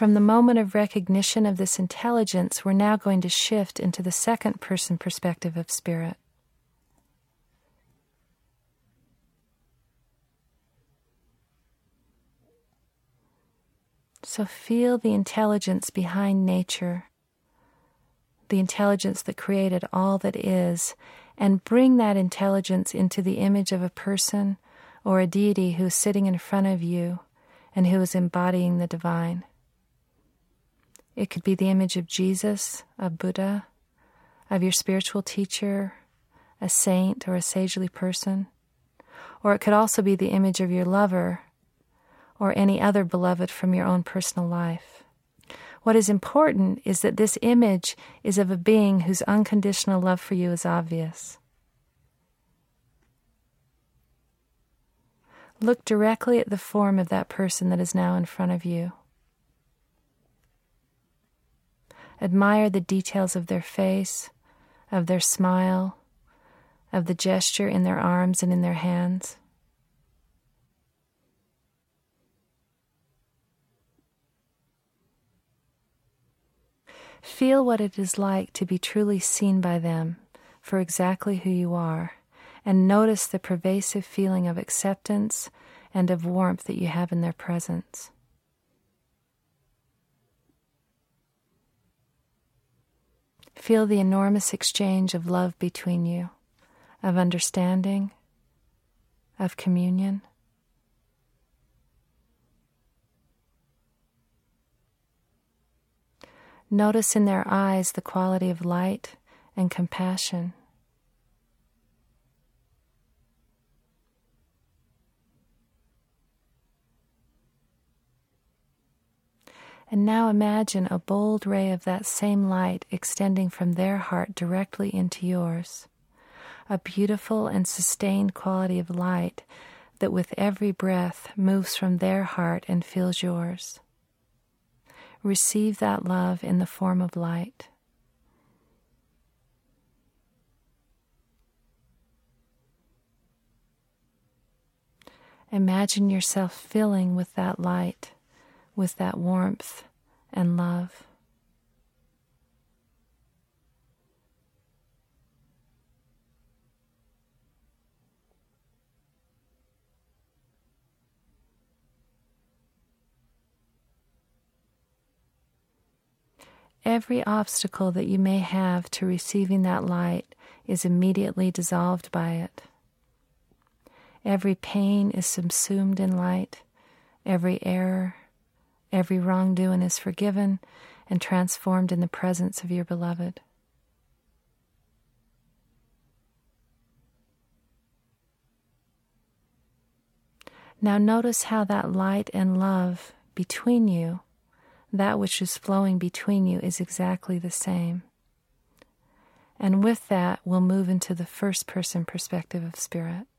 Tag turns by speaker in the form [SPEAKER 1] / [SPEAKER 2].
[SPEAKER 1] From the moment of recognition of this intelligence, we're now going to shift into the second person perspective of spirit. So feel the intelligence behind nature, the intelligence that created all that is, and bring that intelligence into the image of a person or a deity who is sitting in front of you and who is embodying the divine. It could be the image of Jesus, of Buddha, of your spiritual teacher, a saint or a sagely person. Or it could also be the image of your lover or any other beloved from your own personal life. What is important is that this image is of a being whose unconditional love for you is obvious. Look directly at the form of that person that is now in front of you. Admire the details of their face, of their smile, of the gesture in their arms and in their hands. Feel what it is like to be truly seen by them for exactly who you are, and notice the pervasive feeling of acceptance and of warmth that you have in their presence. Feel the enormous exchange of love between you, of understanding, of communion. Notice in their eyes the quality of light and compassion. And now imagine a bold ray of that same light extending from their heart directly into yours. A beautiful and sustained quality of light that with every breath moves from their heart and fills yours. Receive that love in the form of light. Imagine yourself filling with that light, with that warmth and love. Every obstacle that you may have to receiving that light is immediately dissolved by it. Every pain is subsumed in light. Every error, every wrongdoing is forgiven and transformed in the presence of your beloved. Now notice how that light and love between you, that which is flowing between you, is exactly the same. And with that, we'll move into the first person perspective of spirit.